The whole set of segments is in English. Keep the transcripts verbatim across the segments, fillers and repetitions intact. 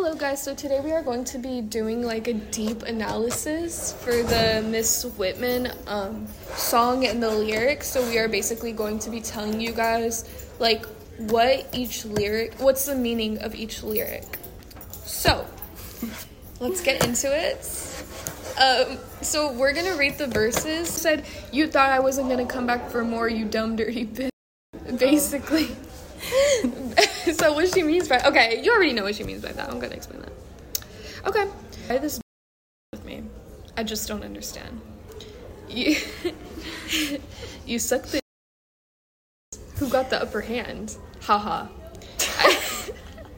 Hello guys, so today we are going to be doing like a deep analysis for the Miss Whitman um, song and the lyrics. So we are basically going to be telling you guys like what each lyric, what's the meaning of each lyric. So let's get into it. Um, so we're gonna read the verses. Said, you thought I wasn't gonna come back for more, you dumb dirty bitch. Basically. So what she means by, okay, you already know what she means by that. I'm gonna explain that. Okay. Why this with me? I just don't understand. You, you suck the who got the upper hand. Haha. I,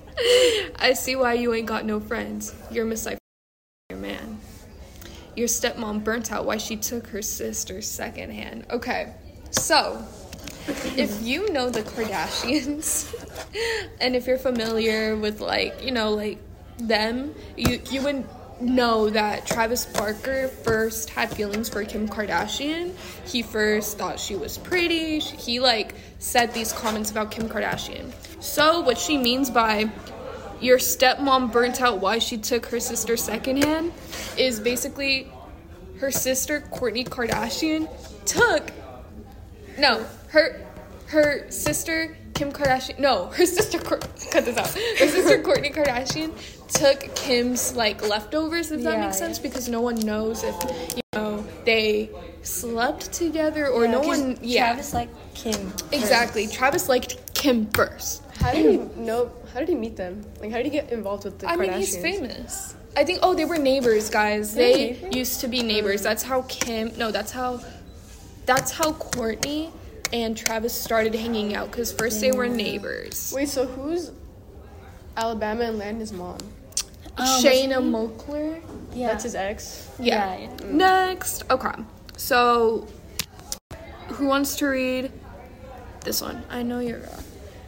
I see why you ain't got no friends. You're Miss your man. Your stepmom burnt out why she took her sister's second hand. Okay, so if you know the Kardashians and if you're familiar with like, you know, like them, you you would know that Travis Barker first had feelings for Kim Kardashian. He first thought she was pretty. He like said these comments about Kim Kardashian. So what she means by your stepmom burnt out why she took her sister secondhand is basically her sister Kourtney Kardashian took no her her sister Kim Kardashian no her sister cut this out her sister Kourtney Kardashian took Kim's like leftovers, if that yeah, makes sense, yeah. Because no one knows if you know they slept together or yeah, no one yeah Travis liked Kim first. Exactly, Travis liked Kim first. How did he know? How did he meet them? Like, how did he get involved with the I Kardashians? mean, he's famous. I think, oh, they were neighbors, guys. They're they neighbors? used to be neighbors. That's how Kim, no, that's how, that's how Kourtney and Travis started hanging out, because first they were neighbors. Wait, so who's Alabama and Landon's mom? Um, Shayna Moakler. Yeah. That's his ex? Yeah. yeah, yeah. Mm. Next. Okay. So, who wants to read this one? I know you're rough.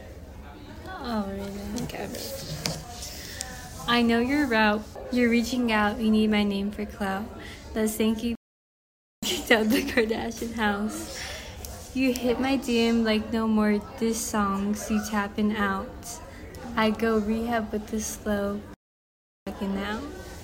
Oh, really? Okay. I know your route. You're reaching out. You need my name for clout. Let's thank you. Kicked out the Kardashian house. You hit my D M like no more diss songs. You tapping out. I go rehab with the slow. Fucking now.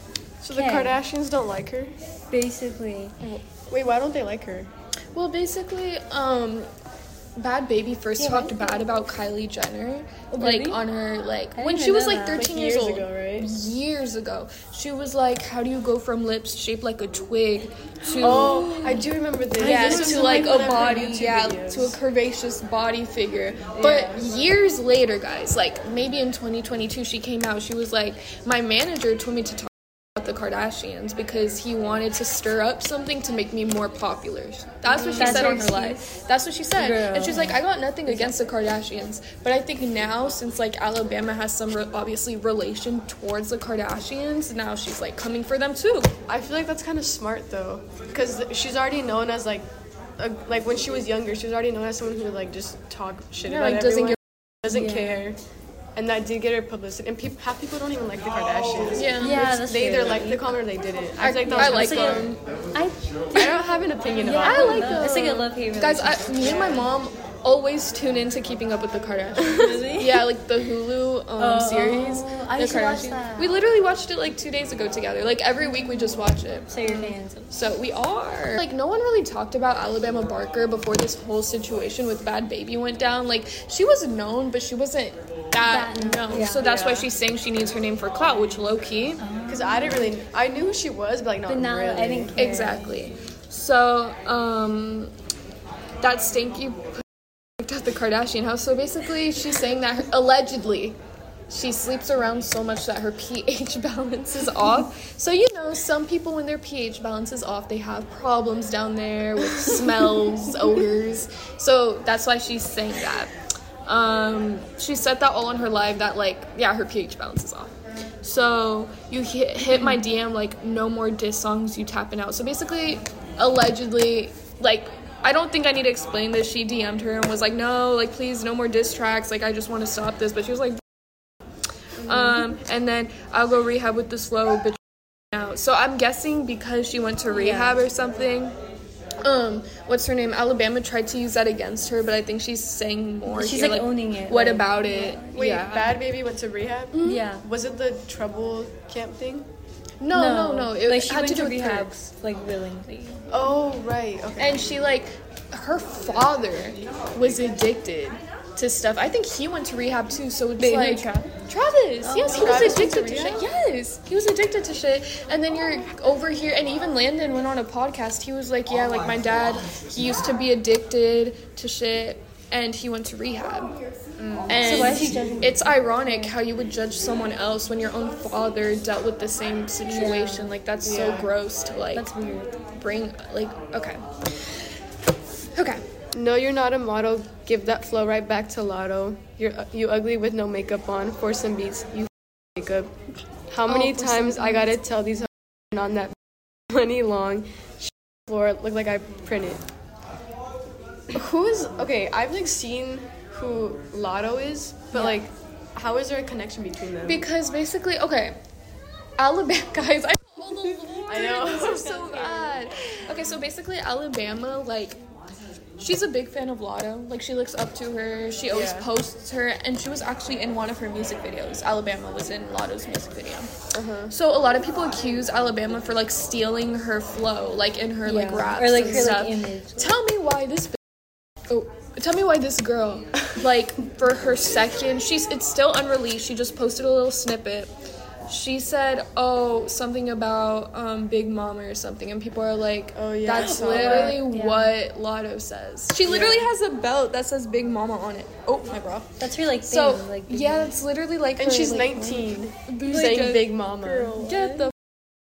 So the Kardashians don't like her? Basically. Wait, why don't they like her? Well, basically, um, Bad Baby first yeah, talked right? bad about Kylie Jenner, oh, like really? on her like I when didn't she was know like that. thirteen like years years old. ago, right? Years ago, she was like, "How do you go from lips shaped like a twig to oh, I do remember this. yeah this to was like one a of her body YouTube yeah videos. to a curvaceous body figure?" But years later, guys, like maybe in twenty twenty-two, she came out. She was like, "My manager told me to talk about the Kardashians because he wanted to stir up something to make me more popular." That's what she That's said her on her live. excuse? That's what she said. Girl. And she's like, I got nothing against the Kardashians, but I think now, since like Alabama has some re- obviously relation towards the Kardashians, now she's like coming for them too. I feel like that's kind of smart though, because she's already known as like, a, like when she was younger, she was already known as someone who would like just talk shit Yeah, about like, doesn't everyone, give- doesn't Yeah. care. And that did get her publicity. And pe- half people don't even like the Kardashians. Yeah. Yeah, that's They either true. like the comment or they didn't. I, I, was like, that I was like kinda them. I, fun. I don't have an opinion yeah, about I it. like them. It's like a love-hate Guys, relationship. I, me and my mom always tune into Keeping Up with the Kardashians. Really? Yeah, like the Hulu um, Oh, series. I the used to watch Kardashians. that. We literally watched it like two days ago together. Like every week we just watch it. So you're fans of So we are. Like no one really talked about Alabama Barker before this whole situation with Bad Baby went down. Like she was known, but she wasn't that, That known. known. Yeah. So that's why Yeah. she's saying she needs her name for clout, which low key. Because I didn't really, I knew who she was, but like not But now really. I didn't care. Exactly. So um, that stinky picked up the Kardashian house. So basically, she's saying that her, allegedly she sleeps around so much that her pH balance is off. So you know, some people when their pH balance is off, they have problems down there with smells, odors. So that's why she's saying that. Um, she said that all on her live that like yeah, her pH balance is off. So you hit, hit my D M like no more diss songs, you tapping out. So basically, allegedly, like I don't think I need to explain this. She D M'd her and was like, no, like please, no more diss tracks. Like I just want to stop this. But she was like, um, and then I'll go rehab with the slow bitch out. So I'm guessing because she went to rehab or something. um, what's her name? Alabama tried to use that against her, but I think she's saying more. She's here, like, owning it. What like, about it? Wait, yeah. Bad Baby went to rehab? Mm-hmm. Yeah. Was it the trouble camp thing? No, no, no. It like, she had went to do to with rehab, drugs. like, willingly. Oh, right. Okay. And she, like, her father was addicted to stuff. I think he went to rehab too, so it's Wait, who, like Travis? Travis, Oh, yes, he was Travis went addicted to to, shit. rehab? Yes, he was addicted to shit. And then you're over here, and even Landon went on a podcast. He was like, yeah, like my dad, he used to be addicted to shit, and he went to rehab. Mm. And So why is he judging? it's ironic how you would judge someone else when your own father dealt with the same situation. Like that's so Yeah. gross to like That's weird. bring like okay, okay. No, you're not a model. Give that flow right back to Lotto. You're you ugly with no makeup on. For some beats, you makeup. How many Oh, for times some I gotta tell these hoes on that money long floor look like I printed. Who is okay? I've like seen who Lotto is, but Yeah. like, how is there a connection between them? Because basically, okay, Alabama guys. I, oh the Lord, I know. This is so bad. Okay, so basically, Alabama, like, she's a big fan of Lotto. Like, she looks up to her. She always Yeah. posts her, and she was actually in one of her music videos. Alabama was in Lotto's music video. Uh-huh. So a lot of people accuse Alabama for like stealing her flow, like in her like Yeah. raps Or, like, and her, like, stuff. image. Tell me why this. Oh, tell me why this girl, like, for her second, she's it's still unreleased. She just posted a little snippet. She said, "Oh, something about um, Big Mama or something," and people are like, Oh, yeah, I that's saw literally that. Yeah. what Lotto says." She literally has a belt that says Big Mama on it. Oh, my bra. That's her, like, thing. So like, yeah, that's literally like. And her, she's like, nineteen, like, saying a Big Mama. girl. Get the.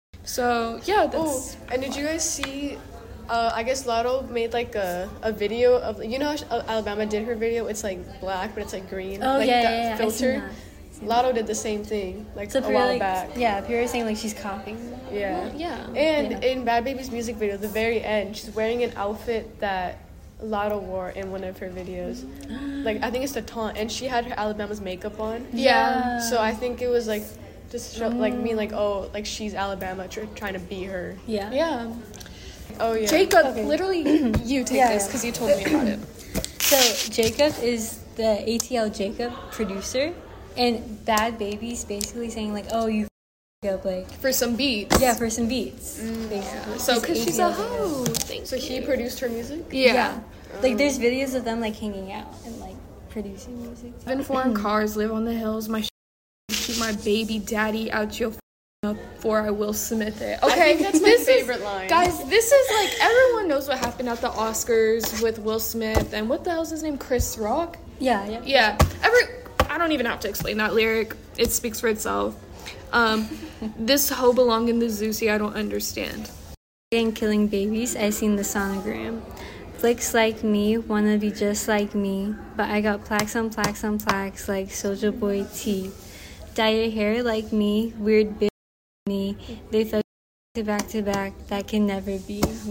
So yeah, that's. Oh, and did you guys see? Uh, I guess Lotto made like a, a video of you know how Sh- Alabama did her video. It's like black, but it's like green. Oh, like yeah, that yeah, yeah. I filter. seen that. Lotto did the same thing like So a people while are like, back. yeah, people are saying like she's copying. Yeah. Yeah. And Yeah. in Bad Baby's music video, the very end, she's wearing an outfit that Lotto wore in one of her videos. Like I think it's the taunt, and she had her Alabama's makeup on. Yeah. So I think it was like just show, like me like oh like she's Alabama tr- trying to be her. Yeah. Yeah. Oh yeah. Jacob, Okay. literally, you take Yeah, this yeah. because you told me about it. So Jacob is the A T L Jacob producer, and Bad Baby's basically saying like, oh, you f- up like For some beats. yeah for some beats. Basically. So, because she's a A T L Jacob. hoe. Thank So he you. produced her music. Yeah. Like there's videos of them like hanging out and like producing music. Even foreign cars live on the hills. My sh- keep my baby daddy out your f- for I will Smith it. Okay, I think that's my this favorite is, line. Guys, this is like everyone knows what happened at the Oscars with Will Smith and what the hell's his name? Chris Rock. Yeah, yeah. Yeah, every I don't even have to explain that lyric. It speaks for itself. Um, this hoe belong in the Zeusy. I don't understand. And killing babies, I seen the sonogram. Flicks like me wanna be just like me, but I got plaques on plaques on plaques like Soulja Boy T. Dye your hair like me, weird bitch me. They thought to back to back, that can never be me.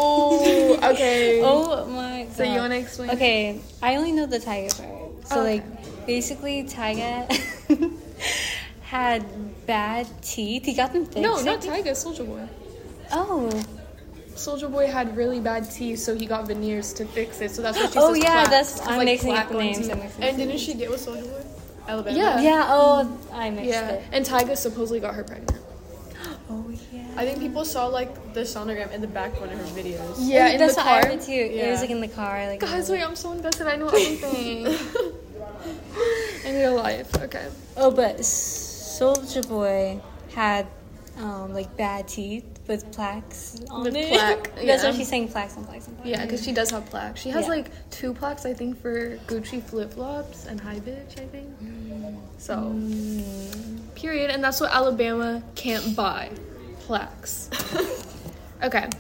Oh, okay. Oh my god. So you wanna explain? Okay, I only know the Tyga part. So Okay. like basically Tyga had bad teeth. He got them fixed. No, I not think. Tyga. Soldier Boy. Oh. Soldier Boy had really bad teeth, so he got veneers to fix it. So that's what she Oh says. yeah, plaques, that's 'cause, I'm like, mixing up plaque the on names. teeth. I'm mixing And up the didn't names. she get with Soulja Boy? Alabama. Yeah. Yeah, oh, I mixed Yeah, it. and Tyga supposedly got her pregnant. Oh yeah. I think people saw like the sonogram in the back of one of her videos. Yeah, in that's the what car. I heard too. It Yeah. was like in the car, like Guys, wait, I'm so invested. I know everything. In real life, okay. Oh, but Soulja Boy had um like bad teeth with plaques on With it. plaque, That's yeah. why she's saying plaques and plaques and plaques. Yeah, because she does have plaques. She has Yeah. like two plaques, I think, for Gucci flip flops and high bitch, I think. So, period. And that's what Alabama can't buy plaques. Okay.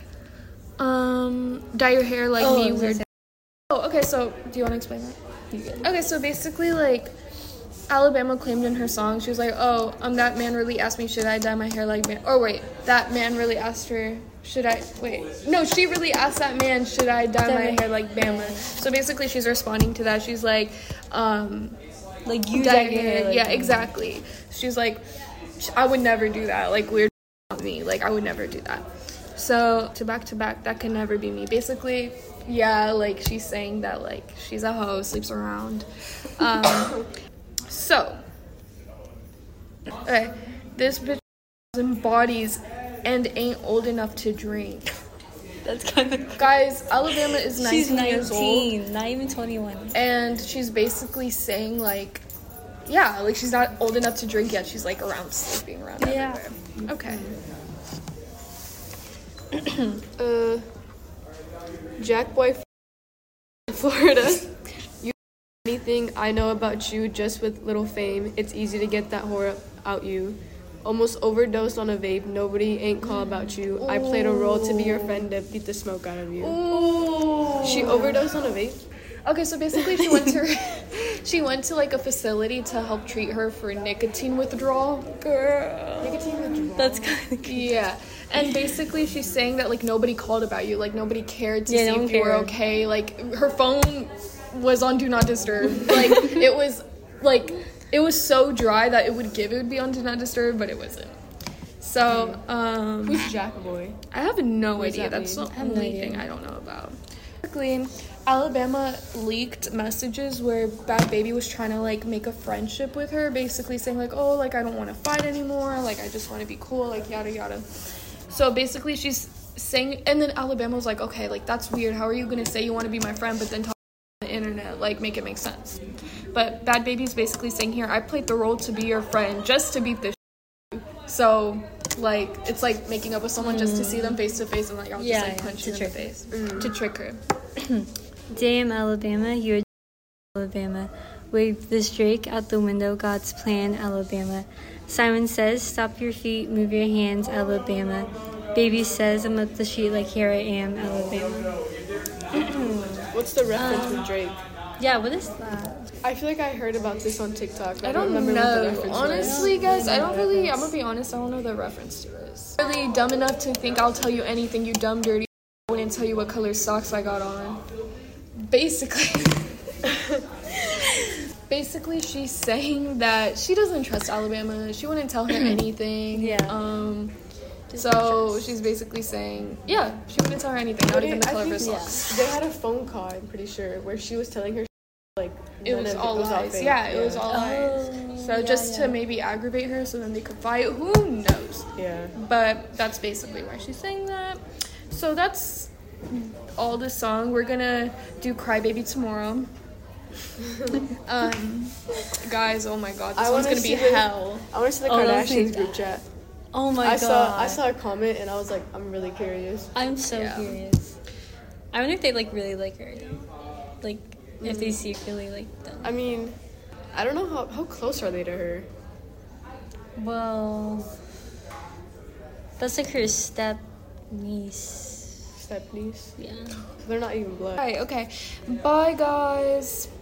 Um, dye your hair like Oh, me, I was gonna weird. say- Oh, okay. So, do you want to explain that? Okay, so basically, like, Alabama claimed in her song, she was like, "Oh, um, that man really asked me, should I dye my hair like man?" Or wait, that man really asked her, should I? Wait, no, she really asked that man, should I dye Dye my my- hair like Bama? So basically, she's responding to that. She's like, um, Like you dye dye your your hair. hair. Like Yeah, me. exactly. She's like, I would never do that. Like, weird on me. Like, I would never do that. So to back to back, that can never be me. Basically, yeah, like she's saying that like she's a hoe, sleeps around. Um, so, okay, this bitch embodies and ain't old enough to drink. That's kind of Guys, Alabama is nineteen, she's nineteen, years old, not even twenty-one. and she's basically saying like, yeah, like she's not old enough to drink yet. She's like around sleeping around. Yeah. Everywhere. Okay. Uh, Jack Boy, Florida. You anything I know about you just with little fame. It's easy to get that whore out you. Almost overdosed on a vape. Nobody ain't call about you. I played a role to be your friend to beat the smoke out of you. Ooh. She overdosed on a vape? Okay, so basically she went to she went to like a facility to help treat her for nicotine withdrawal. Girl. Nicotine withdrawal. That's kind of Yeah. And basically she's saying that like nobody called about you, like nobody cared to Yeah, see no one if you were cared. okay. Like her phone was on do not disturb. Like it was like it was so dry that it would give it would be on do not disturb, but it wasn't. So, um Who's Jack Boy? I have no What does idea. that That's mean? the I have no only idea. thing I don't know about. Basically, Alabama leaked messages where Bad Baby was trying to like make a friendship with her, basically saying like, oh, like I don't want to fight anymore, like I just want to be cool, like yada yada. So basically, she's saying, and then Alabama was like, okay, like that's weird. How are you gonna say you want to be my friend, but then talk on the internet? Like make it make sense. But Bad Baby's basically saying here, I played the role to be your friend just to beat this. So, like, it's like making up with someone just to see them face to face and like y'all Yeah, just like yeah, punch to you in the trick her. face to trick her. Damn, Alabama, you're a Alabama. Wave this Drake out the window, God's plan, Alabama. Simon says, stop your feet, move your hands, Alabama. Baby says, I'm up the street like here I am, Alabama. What's the reference with Drake? Yeah, what is that? I feel like I heard about this on TikTok. but I don't remember what the know. reference was. Honestly, guys, I don't really. I'm gonna be honest. I don't know the reference to this. Really dumb enough to think I'll tell you anything. You dumb dirty. I wouldn't tell you what color socks I got on. Basically. Basically, she's saying that she doesn't trust Alabama. She wouldn't tell her anything. Yeah. Um. So she's basically saying, yeah, she wouldn't tell her anything, not even the I color of her think socks. They had a phone call, I'm pretty sure, where she was telling her like It none was of all lies. fake. Yeah, it was all Oh, lies. So yeah, just yeah. to maybe aggravate her so then they could fight. Who knows? Yeah. But that's basically why she's saying that. So that's all the song. We're gonna do Crybaby tomorrow. um, guys, oh my god, this I one's wanna gonna be see the- hell. I want to see the Oh, don't say Kardashians group that. chat. Oh my I god. saw I saw a comment and I was like, I'm really curious. I'm so Yeah. curious. I wonder if they like really like her. Like if they secretly like them. I mean, I don't know how how close are they to her. Well, that's like her step niece. Step niece. Yeah. They're not even blood. Alright, okay. Bye, guys.